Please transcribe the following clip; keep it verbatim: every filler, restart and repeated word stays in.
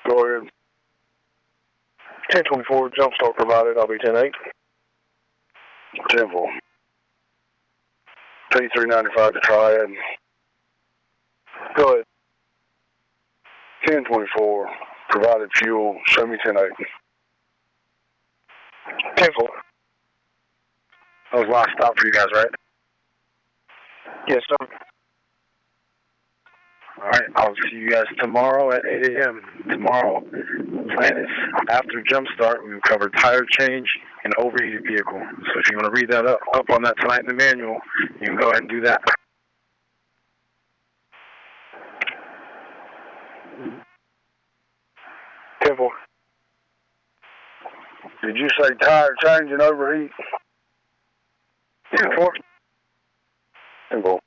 Go ahead. ten twenty-four, jump start provided. I'll be ten eight. ten four. P three ninety-five to Triad. Go ahead. ten twenty-four, provided fuel. Show me ten eight. ten four. That was last stop for you guys, right? Yes, sir. All right, I'll see you guys tomorrow at eight A M Tomorrow, plan is after jump start, we've covered tire change and overheated vehicle. So if you want to read that up, up on that tonight in the manual, you can go ahead and do that. ten four. Did you say tire change and overheat? ten four. ten four.